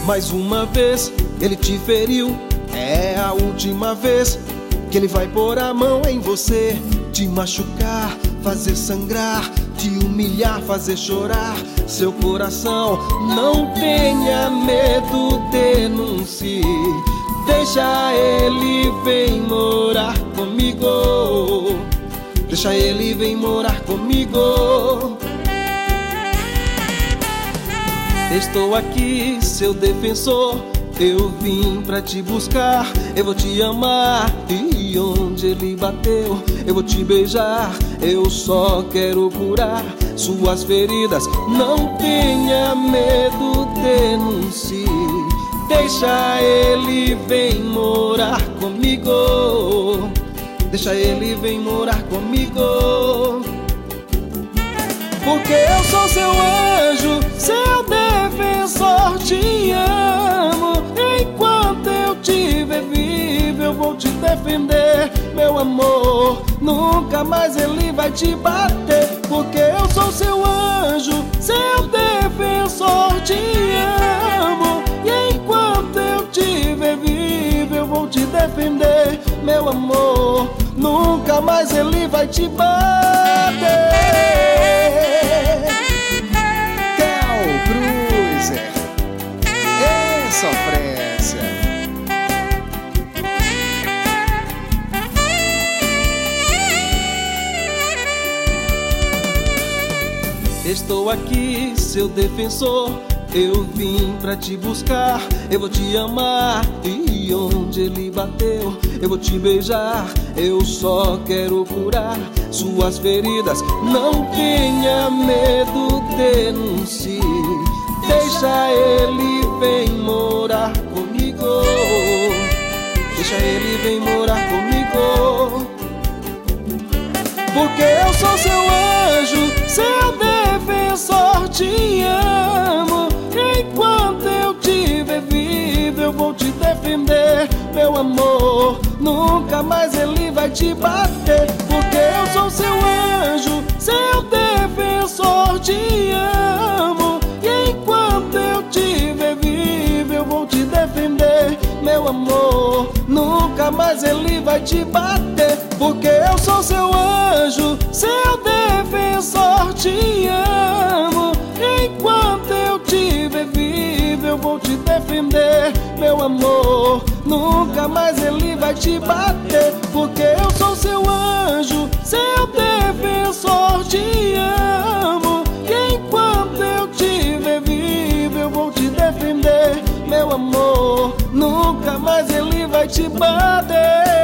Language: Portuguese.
Mais uma vez ele te feriu, é a última vez que ele vai pôr a mão em você, te machucar, fazer sangrar, te humilhar, fazer chorar seu coração. Não tenha medo, denuncie. Deixa ele vir morar comigo. Deixa ele vir morar comigo. Estou aqui, seu defensor. Eu vim pra te buscar, eu vou te amar. E onde ele bateu, eu vou te beijar. Eu só quero curar suas feridas. Não tenha medo, denuncie. Deixa ele vir morar comigo. Deixa ele vir morar comigo. Porque eu sou seu anjo, seu defensor, te amo. Enquanto eu tiver vivo, eu vou te defender, meu amor. Nunca mais ele vai te bater. Porque eu sou seu anjo, seu defensor, te amo. E enquanto eu tiver vivo, eu vou te defender, meu amor. Nunca mais ele vai te bater. Sofrência. Estou aqui, seu defensor. Eu vim pra te buscar, eu vou te amar. E onde ele bateu, eu vou te beijar. Eu só quero curar suas feridas. Não tenha medo, denuncie. Deixa ele vir morar comigo. Deixa ele vir morar comigo. Porque eu sou seu anjo, seu defensor, te amo. Enquanto eu tiver vivo, eu vou te defender, meu amor. Nunca mais ele vai te bater. Porque eu sou seu anjo, seu defensor, te amo. E enquanto eu tiver vivo, eu vou te defender, meu amor. Nunca mais ele vai te bater. Porque eu sou seu anjo, seu defensor, te amo. Enquanto eu tiver vivo, eu vou te defender, meu amor. Nunca mais ele vai te bater. Porque eu sou seu anjo, seu defensor, te amo. E enquanto eu tiver vivo, eu vou te defender, meu amor. Nunca mais ele vai te bater.